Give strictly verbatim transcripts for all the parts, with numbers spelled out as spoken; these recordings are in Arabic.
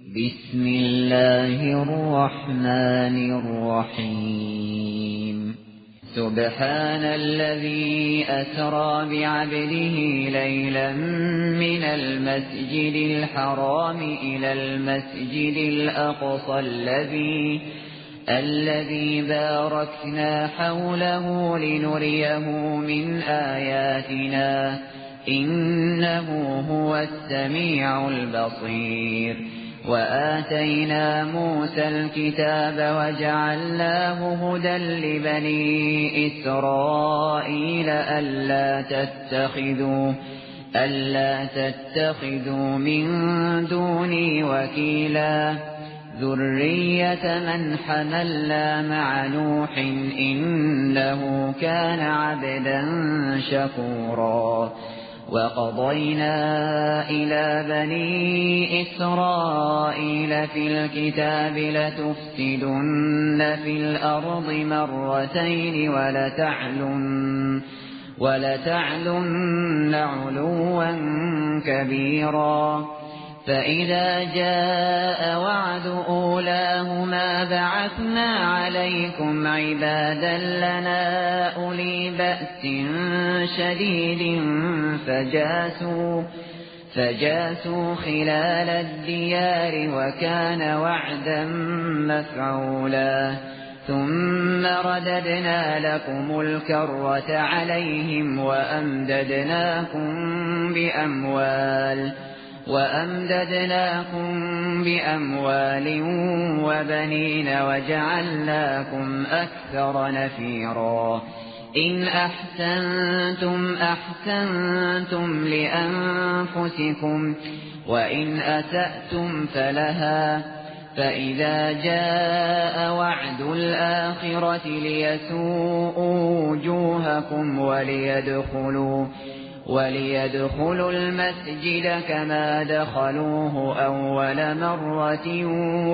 بسم الله الرحمن الرحيم سبحان الذي أسرى بعبده ليلا من المسجد الحرام إلى المسجد الأقصى الذي الذي باركنا حوله لنريه من آياتنا إنه هو السميع البصير وآتينا موسى الكتاب وجعلناه هدى لبني إسرائيل ألا تتخذوا ألا تتخذوا من دوني وكيلا ذرية من حملنا مع نوح إنه كان عبدا شكورا وقضينا إلى بني إسرائيل في الكتاب لتفسدن في الأرض مرتين ولتعلن ولتعلن علوا كبيرا فإذا جاء وعد أولاهما بعثنا عليكم عبادا لنا أولي بأس شديد فجاسوا فجاسوا خلال الديار وكان وعدا مفعولا ثم رددنا لكم الكرة عليهم وأمددناكم بأموال وأمددناكم بأموال وبنين وجعلناكم أكثر نفيرا إن أحسنتم أحسنتم لأنفسكم وإن أسأتم فلها فإذا جاء وعد الآخرة ليسوءوا وجوهكم وليدخلوا وليدخلوا المسجد كما دخلوه أول مرة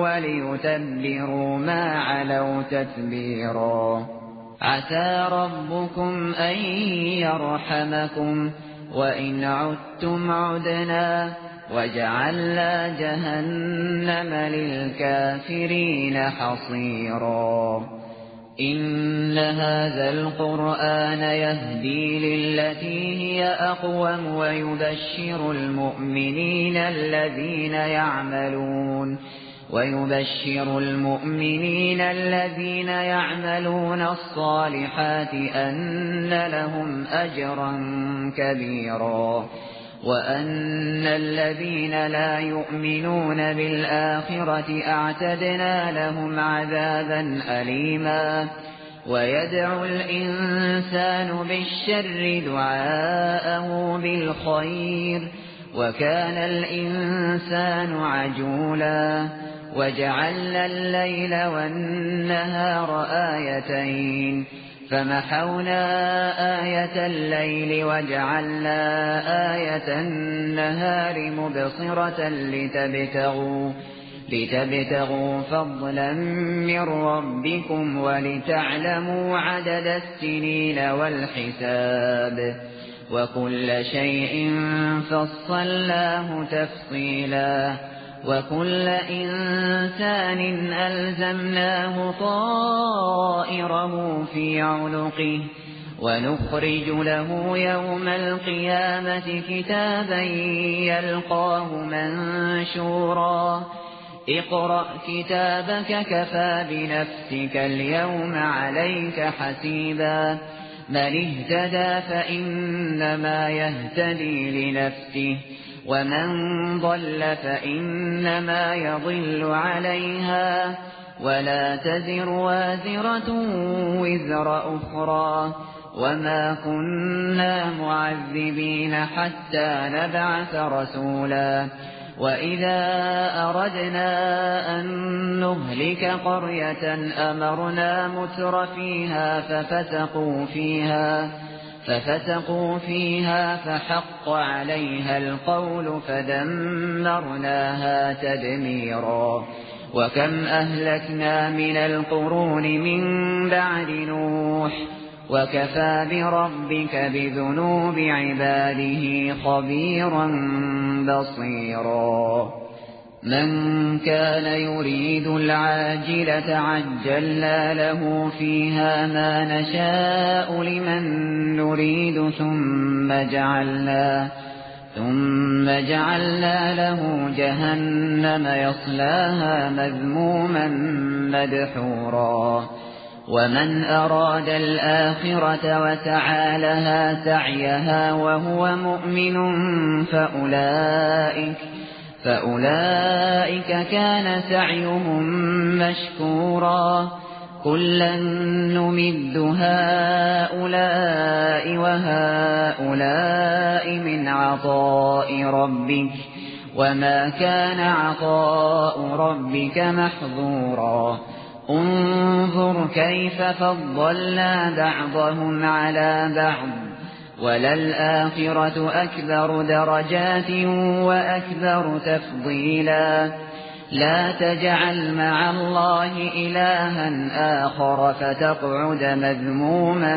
وليتبروا ما علوا تتبيرا عسى ربكم أن يرحمكم وإن عدتم عدنا وجعلنا جهنم للكافرين حصيرا إن هذا القرآن يهدي للتي هي أقوم ويبشر المؤمنين الذين يعملون ويبشر المؤمنين الذين يعملون الصالحات أن لهم أجرا كبيرا وأن الذين لا يؤمنون بالآخرة أعتدنا لهم عذابا أليما ويدعو الإنسان بالشر دعاءه بالخير وكان الإنسان عجولا وجعلنا الليل والنهار آيتين فمحونا آية الليل وجعلنا آية النهار مبصرة لتبتغوا, لتبتغوا فضلا من ربكم ولتعلموا عدد السنين والحساب وكل شيء فصلناه تفصيلا وكل إنسان ألزمناه طائره في عنقه ونخرج له يوم القيامة كتابا يلقاه منشورا اقرأ كتابك كفى بنفسك اليوم عليك حسيبا من اهتدى فإنما يهتدي لنفسه ومن ضل فإنما يضل عليها ولا تزر وازرة وزر أخرى وما كنا معذبين حتى نبعث رسولا وإذا أردنا أن نهلك قرية أمرنا متر فيها ففسقوا فيها ففسقوا فيها فحق عليها القول فدمرناها تدميرا وكم أهلكنا من القرون من بعد نوح وكفى بربك بذنوب عباده خبيرا بصيرا من كان يريد العاجلة عجلنا له فيها ما نشاء لمن نريد ثم جعلنا ثم جعلنا له جهنم يصلاها مذموما مدحورا ومن أراد الآخرة وسعى لها سعيها وهو مؤمن فأولئك فأولئك كان سعيهم مشكورا كلا نمد هؤلاء وهؤلاء من عطاء ربك وما كان عطاء ربك محظورا انظر كيف فضلنا بعضهم على بعض وللآخرة أكبر درجات وأكبر تفضيلا لا تجعل مع الله إلها آخر فتقعد مذموما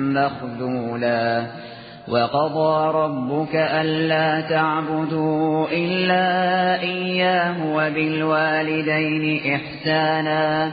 مخذولا وقضى ربك ألا تعبدوا إلا إياه وبالوالدين إحسانا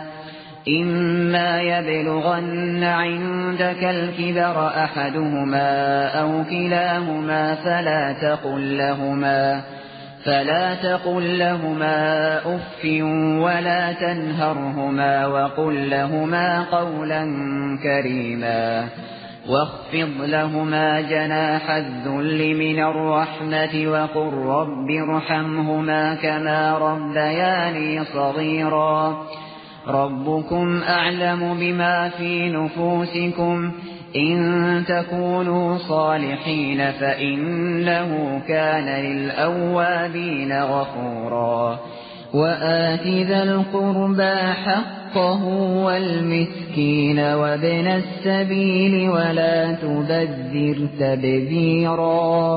إما يبلغن عندك الكبر أحدهما أو كلاهما فلا تقل لهما فلا تقل لهما أف ولا تنهرهما وقل لهما قولا كريما واخفض لهما جناح الذل من الرحمة وقل رب ارحمهما كما ربياني صغيرا ربكم أعلم بما في نفوسكم إن تكونوا صالحين فإنه كان للأوابين غفورا وآت ذا القربى حقه والمسكين وابن السبيل ولا تبذر تبذيرا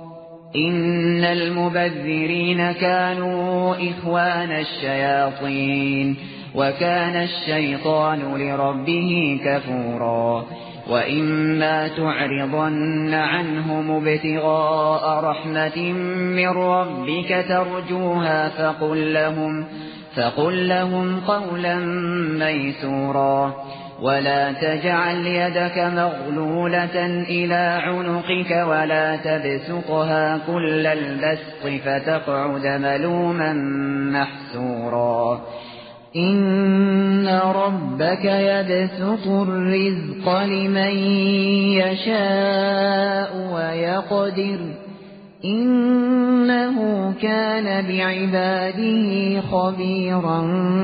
إن المبذرين كانوا إخوان الشياطين وكان الشيطان لربه كفورا وإما تعرضن عنهم ابتغاء رحمة من ربك ترجوها فقل لهم, فقل لهم قولا ميسورا ولا تجعل يدك مغلولة إلى عنقك ولا تبسطها كل البسط فتقعد ملوما محسورا إن ربك يبسط الرزق لمن يشاء ويقدر إنه كان بعباده خبيرا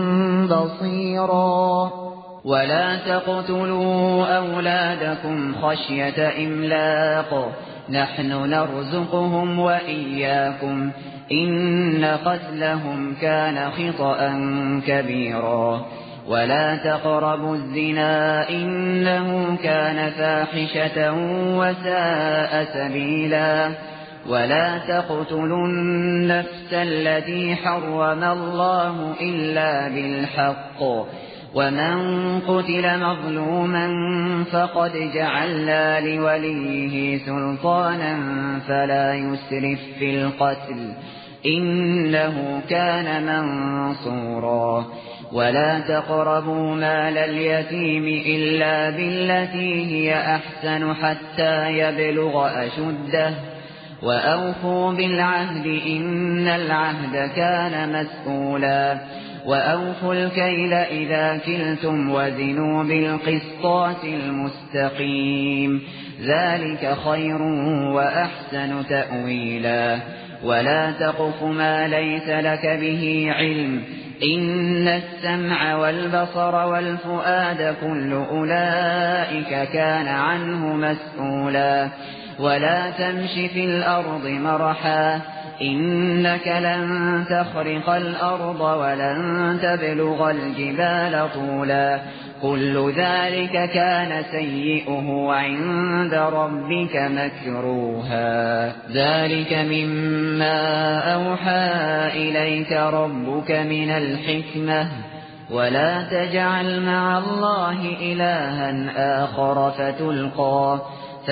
بصيرا ولا تقتلوا أولادكم خشية إملاق نحن نرزقهم وإياكم إن قتلهم كان خطأ كبيرا ولا تقربوا الزنا إنه كان فاحشة وساء سبيلا ولا تقتلوا النفس التي حرم الله إلا بالحق ومن قتل مظلوما فقد جعلنا لوليه سلطانا فلا يسرف في القتل إنه كان منصورا ولا تقربوا مال اليتيم إلا بالتي هي أحسن حتى يبلغ أشده وأوفوا بالعهد إن العهد كان مسؤولا وأوفوا الكيل إذا كلتم وزنوا بالقسطاس المستقيم ذلك خير وأحسن تأويلا ولا تقف ما ليس لك به علم إن السمع والبصر والفؤاد كل أولئك كان عنه مسؤولا ولا تمش في الأرض مرحا إنك لن تخرق الأرض ولن تبلغ الجبال طولا كل ذلك كان سيئه عند ربك مكروها ذلك مما أوحى إليك ربك من الحكمة ولا تجعل مع الله إلها آخر فتلقى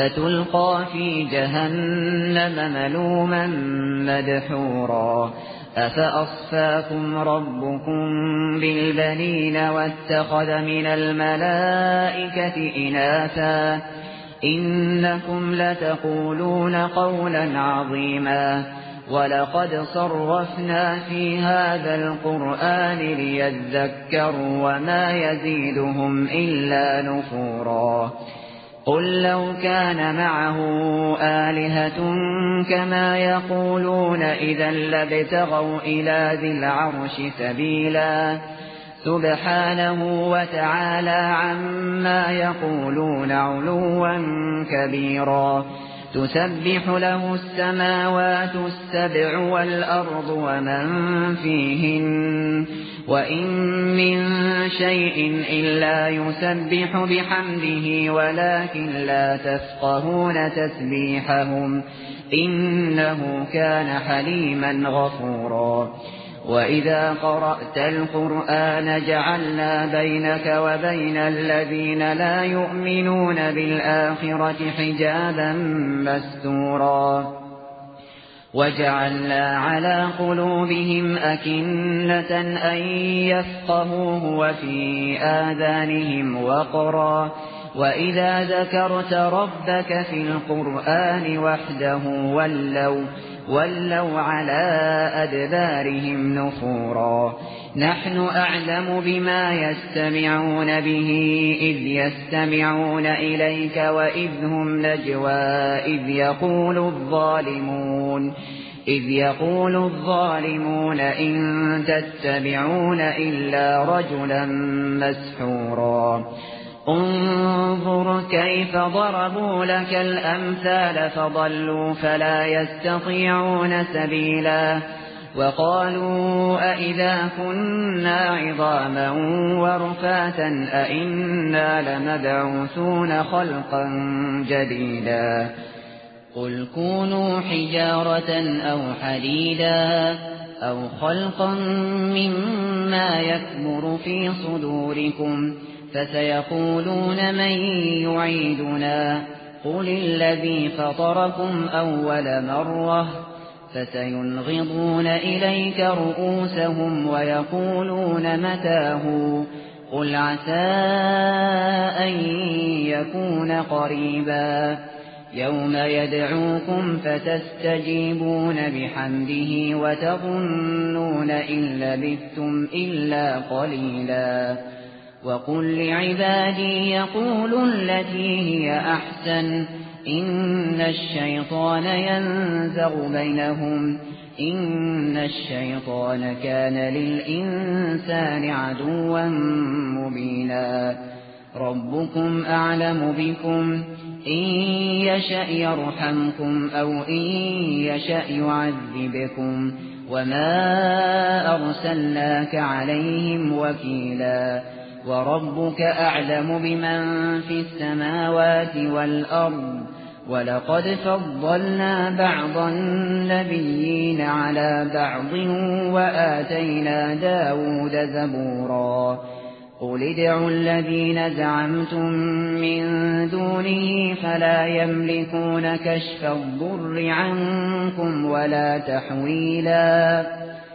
فتلقى في جهنم ملوما مدحورا أفأصفاكم ربكم بالبنين واتخذ من الملائكة إناثا إنكم لتقولون قولا عظيما ولقد صرفنا في هذا القرآن ليذكروا وما يزيدهم إلا نفورا قل لو كان معه آلهة كما يقولون إذا لابتغوا إلى ذي العرش سبيلا سبحانه وتعالى عما يقولون علوا كبيرا تسبح له السماوات السبع والأرض ومن فيهن وإن من شيء إلا يسبح بحمده ولكن لا تفقهون تسبيحهم إنه كان حليما غفورا وإذا قرأت القرآن جعلنا بينك وبين الذين لا يؤمنون بالآخرة حجابا مستورا وجعلنا على قلوبهم أكنة أن يفقهوه وفي آذانهم وقرا وإذا ذكرت ربك في القرآن وحده ولوا ولوا على أدبارهم نفورا نحن أعلم بما يستمعون به إذ يستمعون إليك وإذ هم نجوى إذ يقول الظالمون إذ يقول الظالمون إن تتبعون إلا رجلا مسحورا انظر كيف ضربوا لك الأمثال فضلوا فلا يستطيعون سبيلا وقالوا أئذا كنا عظاما ورفاتا أئنا لمبعوثون خلقا جديدا قل كونوا حجارة أو حديدا أو خلقا مما يكبر في صدوركم فسيقولون من يعيدنا قل الذي فطركم أول مرة فسينغضون إليك رؤوسهم ويقولون متاه قل عسى أن يكون قريبا يوم يدعوكم فتستجيبون بحمده وتظنون إن لبثتم إلا قليلا وقل لعبادي يقولوا التي هي أحسن إن الشيطان ينزغ بينهم إن الشيطان كان للإنسان عدوا مبينا ربكم أعلم بكم إن يشأ يرحمكم أو إن يشأ يعذبكم وما أرسلناك عليهم وكيلا وربك أعلم بمن في السماوات والأرض ولقد فضلنا بعض النبيين على بعض وآتينا داود زبورا قل ادعوا الذين زعمتم من دونه فلا يملكون كشف الضر عنكم ولا تحويلا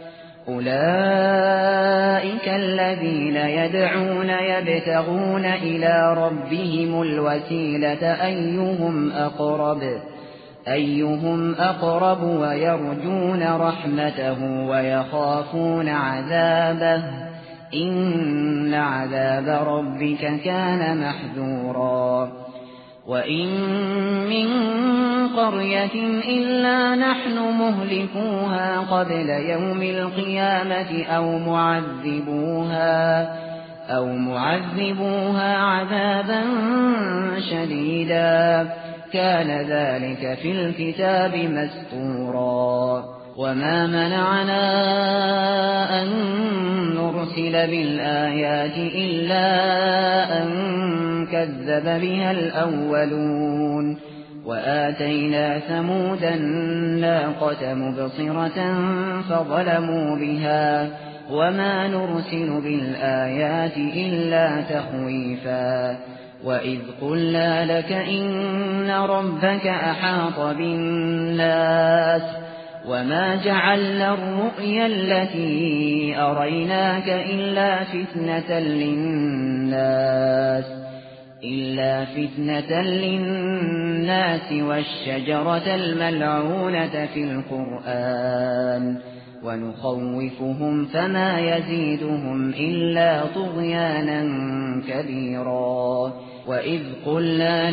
أولئك الذين يدعون يبتغون إلى ربهم الوسيلة أيهم أقرب أيهم أقرب ويرجون رحمته ويخافون عذابه إن عذاب ربك كان محذورا وإن من قرية إلا نحن مهلكوها قبل يوم القيامة أو معذبوها أو معذبوها عذابا شديدا كان ذلك في الكتاب مسطورا وما منعنا أن نرسل بالآيات إلا أن كذب بها الأولون وآتينا ثمود الناقة مبصرة فظلموا بها وما نرسل بالآيات إلا تخويفا وإذ قلنا لك إن ربك أحاط بالناس وما جعلنا الرؤيا التي أريناك إلا فتنة للناس إلا فتنة للناس والشجرة الملعونة في القرآن ونخوفهم فما يزيدهم إلا طغيانا كبيرا وإذ قلنا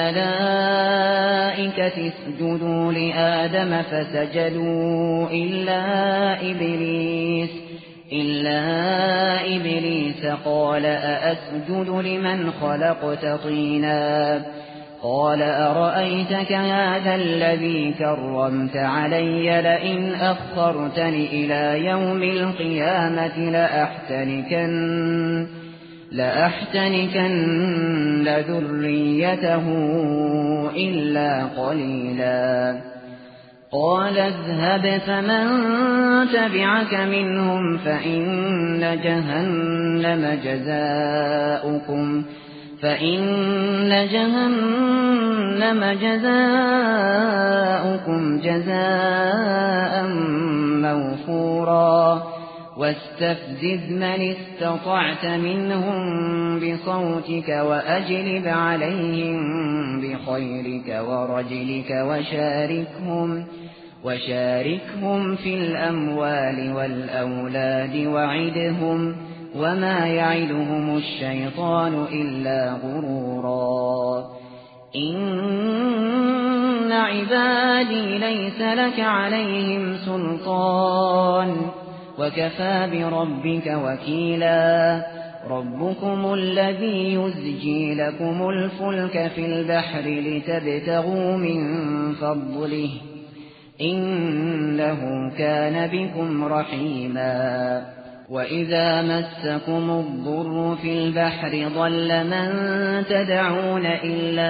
للملائكة اسجدوا لآدم فسجدوا إلا إبليس إلا إبليس قال أأسجد لمن خلقت طينا قال أرأيتك هذا الذي كرمت علي لئن أخرتني إلى يوم القيامة لأحتنكن لأحتنكن ذريته إلا قليلا قال اذهب فمن تبعك منهم فإن جهنم جزاؤكم فإن جهنم جزاؤكم جزاء موفورا واستفزز من استطعت منهم بصوتك وأجلب عليهم بخيرك ورجلك وشاركهم وشاركهم في الأموال والأولاد وعدهم وما يعدهم الشيطان إلا غرورا إن عبادي ليس لك عليهم سلطان وكفى بربك وكيلا ربكم الذي يزجي لكم الفلك في البحر لتبتغوا من فضله إنه كان بكم رحيما وإذا مسكم الضر في البحر ضل من تدعون إلا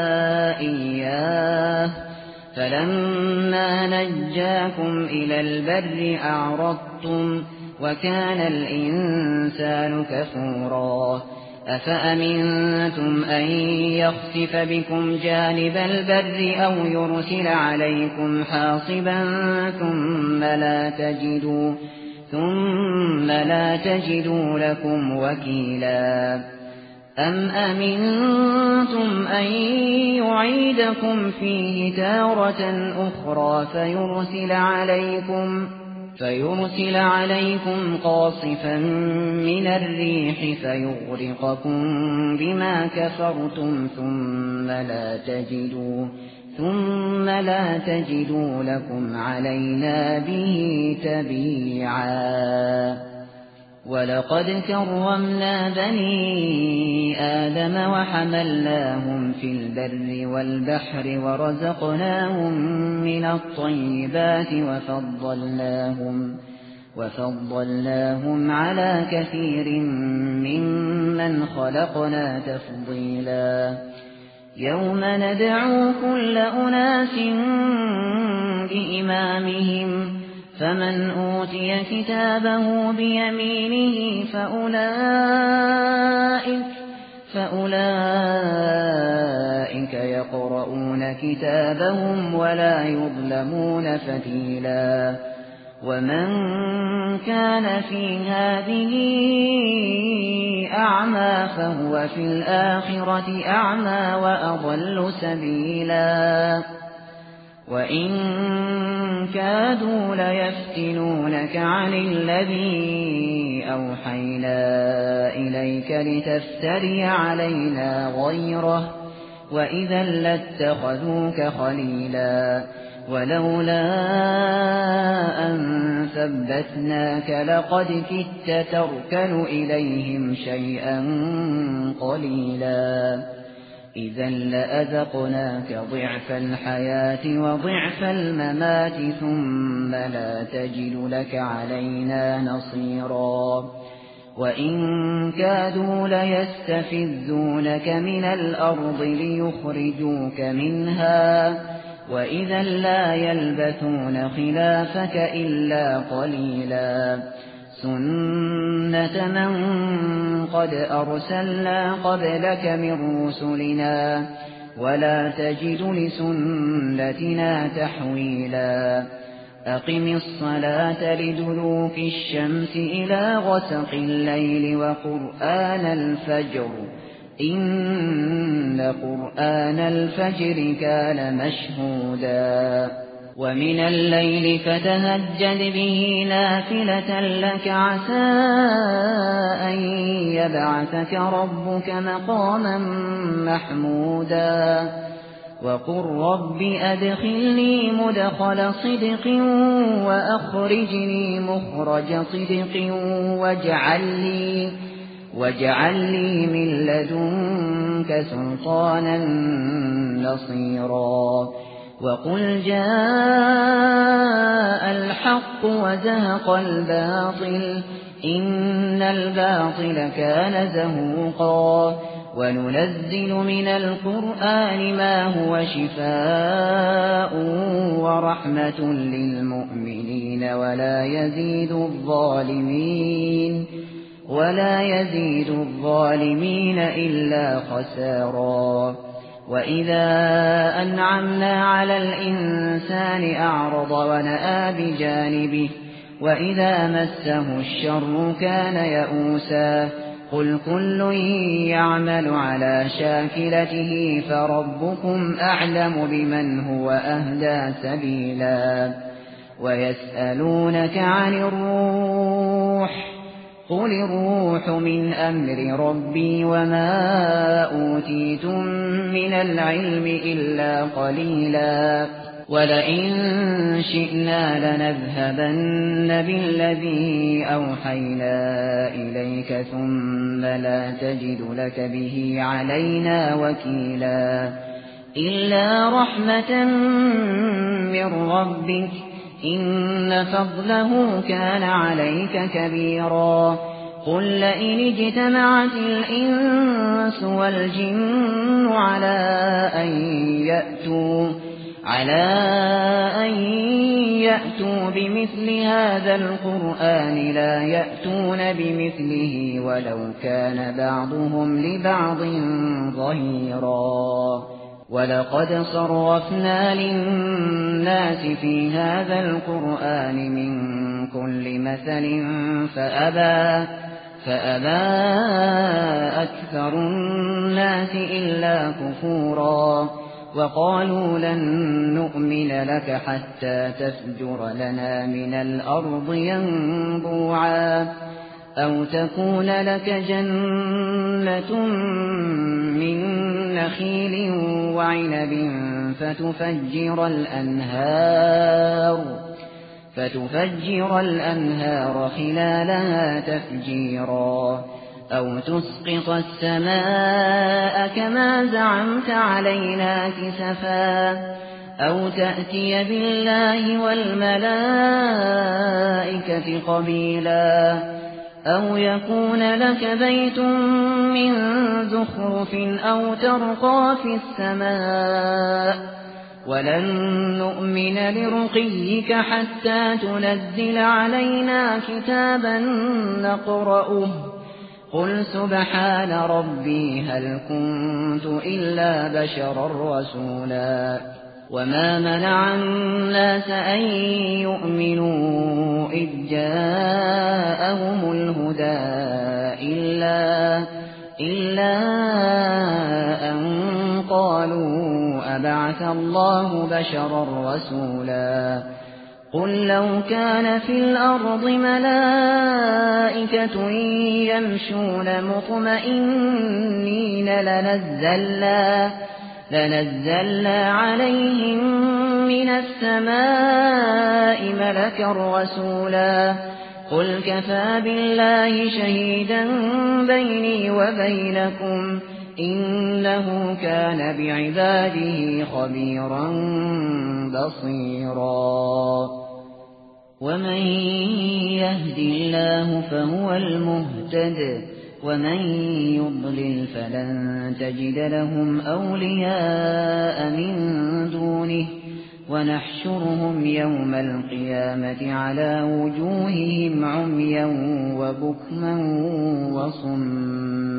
إياه فلما نجاكم إلى البر أعرضتم وكان الإنسان كفورا أفأمنتم أن يخسف بكم جانب البر أو يرسل عليكم حاصبا ثم لا تجدوا ثم لا تجدوا لكم وكيلا أم أمنتم أن يعيدكم فيه تارة أخرى فيرسل عليكم فيرسل عليكم قاصفا من الريح فيغرقكم بما كفرتم ثم لا تجدوا ثم لا تجدوا لكم علينا به تبيعا ولقد كرمنا بني آدم وحملناهم في البر والبحر ورزقناهم من الطيبات وفضلناهم وفضلناهم على كثير ممن خلقنا تفضيلا يوم ندعو كل أناس بإمامهم فمن أوتي كتابه بيمينه فأولئك, فأولئك يقرؤون كتابهم ولا يظلمون فتيلا ومن كان في هذه أعمى فهو في الآخرة أعمى وأضل سبيلا وإن كادوا ليفتنونك عن الذي أوحينا إليك لتفتري علينا غيره وإذا لاتخذوك خليلا ولولا أن ثبتناك لقد كدت تركن إليهم شيئا قليلا إذا لأذقناك ضعف الحياة وضعف الممات ثم لا تجد لك علينا نصيرا وإن كادوا ليستفزونك من الأرض ليخرجوك منها وإذا لا يلبثون خلافك إلا قليلا سنة من قد أرسلنا قبلك من رسلنا ولا تجد لسنتنا تحويلا أقم الصلاة لدلوك الشمس إلى غسق الليل وقرآن الفجر إن قرآن الفجر كان مشهودا ومن الليل فتهجد به نافلة لك عسى أن يبعثك ربك مقاما محمودا وقل رب أدخلني مدخل صدق وأخرجني مخرج صدق واجعل لي واجعل لي من لدنك سلطانا نصيرا وقل جاء الحق وزهق الباطل إن الباطل كان زهوقا وننزل من القرآن ما هو شفاء ورحمة للمؤمنين ولا يزيد الظالمين ولا يزيد الظالمين إلا خسارا وإذا أنعمنا على الإنسان أعرض ونأى بجانبه وإذا مسه الشر كان يئوسا قل كل يعمل على شاكلته فربكم أعلم بمن هو أهدى سبيلا ويسألونك عن الروح قل الروح من أمر ربي وما أوتيتم من العلم إلا قليلا ولئن شئنا لنذهبن بالذي أوحينا إليك ثم لا تجد لك به علينا وكيلا إلا رحمة من ربك إن فضله كان عليك كبيرا قل لئن اجتمعت الإنس والجن على أن يأتوا على أن يأتوا بمثل هذا القرآن لا يأتون بمثله ولو كان بعضهم لبعض ظهيرا ولقد صرفنا للناس في هذا القرآن من كل مثل فأبى فأبى أكثر الناس إلا كفورا وقالوا لن نؤمن لك حتى تفجر لنا من الأرض ينبوعا أو تكون لك جنة من نخيل وعنب فتفجر الأنهار فتفجر الأنهار خلالها تفجيرا أو تسقط السماء كما زعمت علينا كسفا أو تأتي بالله والملائكة قبيلا أو يكون لك بيت من زخرف أو ترقى في السماء ولن نؤمن لرقيك حتى تنزل علينا كتابا نقرأه قل سبحان ربي هل كنت إلا بشرا رسولا وما منع الناس أن يؤمنوا إذ جاءهم الهدى إلا, إلا أن قالوا أبعث الله بشرا رسولا قل لو كان في الأرض ملائكة يمشون مطمئنين لنزلنا لنزلنا عليهم من السماء ملكا رسولا قل كفى بالله شهيدا بيني وبينكم إنه كان بعباده خبيرا بصيرا ومن يهد الله فهو المهتد ومن يضلل فلن تجد لهم أولياء من دونه ونحشرهم يوم القيامة على وجوههم عميا وبكما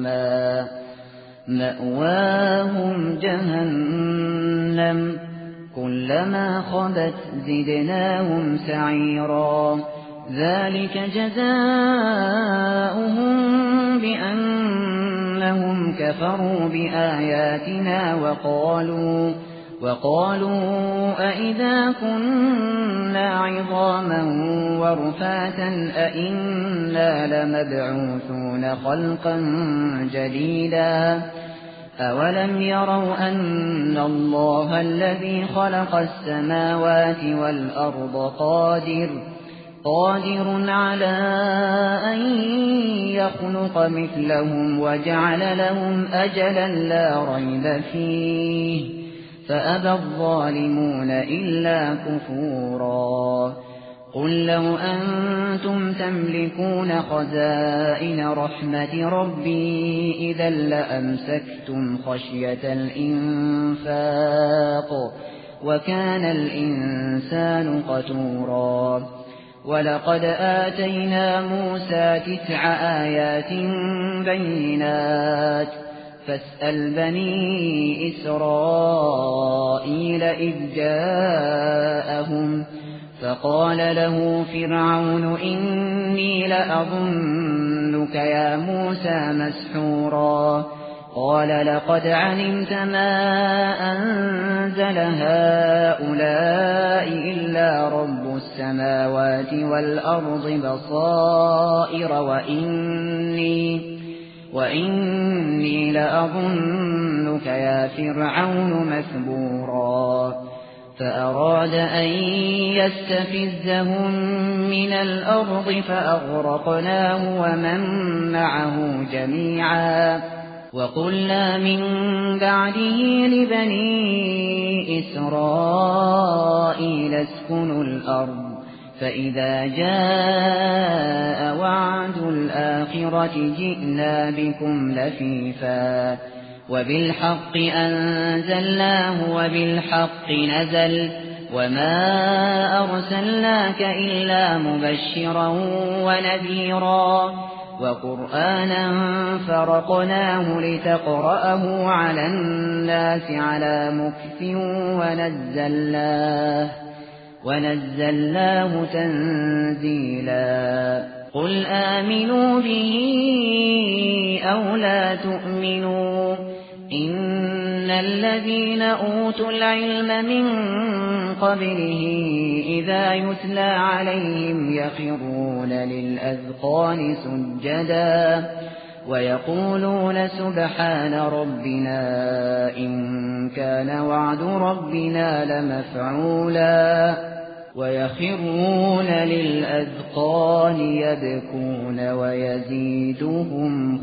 وصما مأواهم جهنم كلما خبت زدناهم سعيرا ذلك جزاؤهم بأنهم كفروا بآياتنا وقالوا وقالوا أئذا كنا عظاما ورفاتا أئنا لمبعوثون خلقا جديدا أولم يروا أن الله الذي خلق السماوات والأرض قادر قادر على أن يخلق مثلهم وجعل لهم أجلا لا ريب فيه فأبى الظالمون إلا كفورا قل لو أنتم تملكون خزائن رحمة ربي إذا لأمسكتم خشية الإنفاق وكان الإنسان قتورا ولقد آتينا موسى تسع آيات بينات فاسأل بني إسرائيل إذ جاءهم فقال له فرعون إني لأظنك يا موسى مسحورا قال لقد علمت ما أنزل هؤلاء إلا رب السماوات والأرض بصائر وإني وإني لأظنك يا فرعون مثبورا فأراد أن يستفزهم من الأرض فأغرقناه ومن معه جميعا وقلنا من بعده لبني إسرائيل اسكنوا الأرض فإذا جاء وعد الآخرة جئنا بكم لفيفا وبالحق أنزلناه وبالحق نزل وما أرسلناك إلا مبشرا ونذيرا وقرآنا فرقناه لتقرأه على الناس على مكث ونزلناه ونزلناه تنزيلا قل آمنوا به أو لا تؤمنوا إن الذين أوتوا العلم من قبله إذا يتلى عليهم يخرون للأذقان سجدا ويقولون سبحان ربنا إن كان وعد ربنا لمفعولا ويخرون للأذقان يبكون ويزيدهم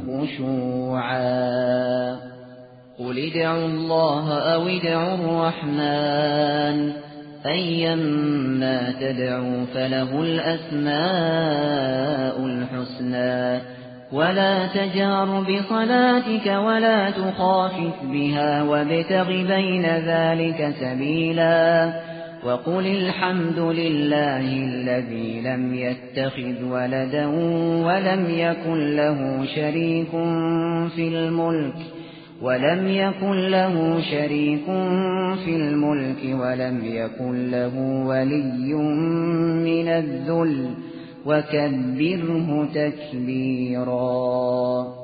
خشوعا قل ادعوا الله أو ادعوا الرحمن أيما تدعوا فله الأسماء الحسنى ولا تجهر بصلاتك ولا تخافت بها وابتغ بين ذلك سبيلا وقل الحمد لله الذي لم يتخذ ولدا ولم يكن له شريك في الملك ولم يكن له شريك في الملك ولم يكن له ولي من الذل وكبره تكبيرا.